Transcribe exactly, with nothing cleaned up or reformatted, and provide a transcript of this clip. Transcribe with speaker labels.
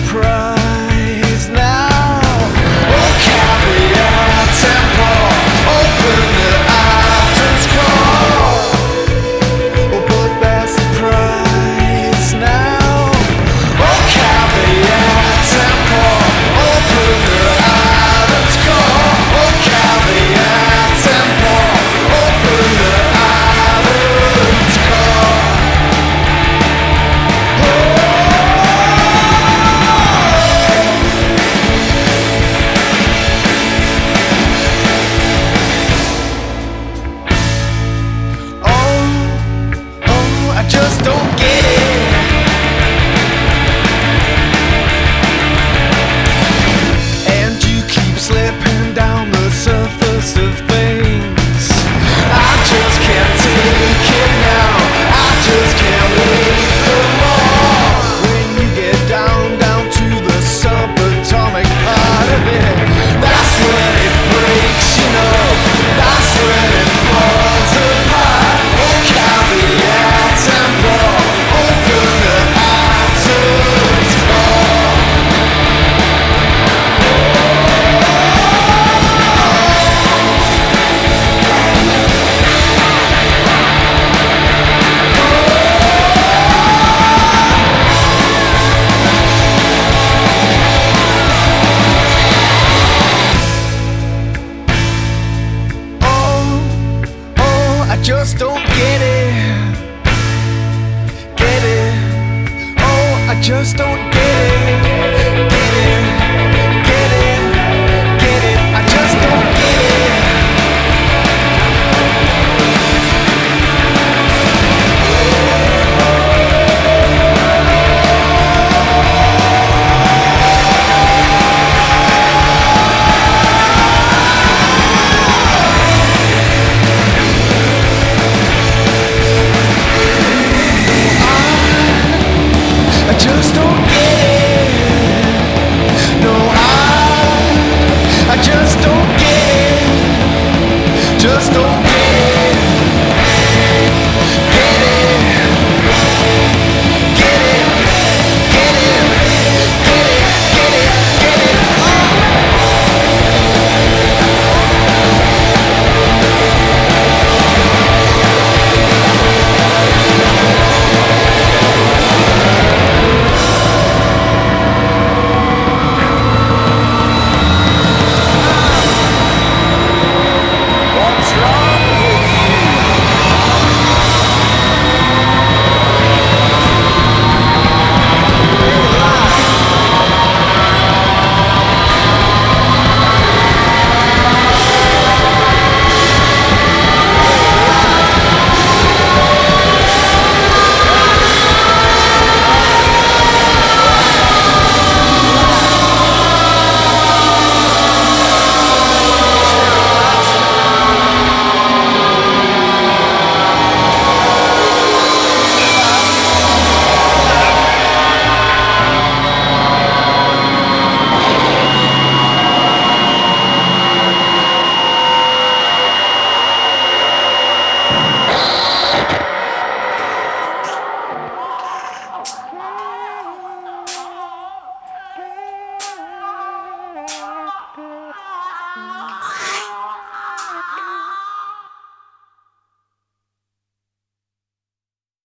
Speaker 1: surprise now. Oh, caviar temple, open the items call. Oh, but that surprise now. Oh, caviar temple, open the items call. Oh, caviar temple, open the items call. I just don't get it. And you keep slipping down the surface of things. I just can't take it now. I just can't wait for more. When you get down, down to the subatomic part of it, that's when it breaks, you know. That's when it falls apart. Oh, caviar temple, open the items call. Oh, oh, I just don't get it. Get it. Oh, I just don't get it.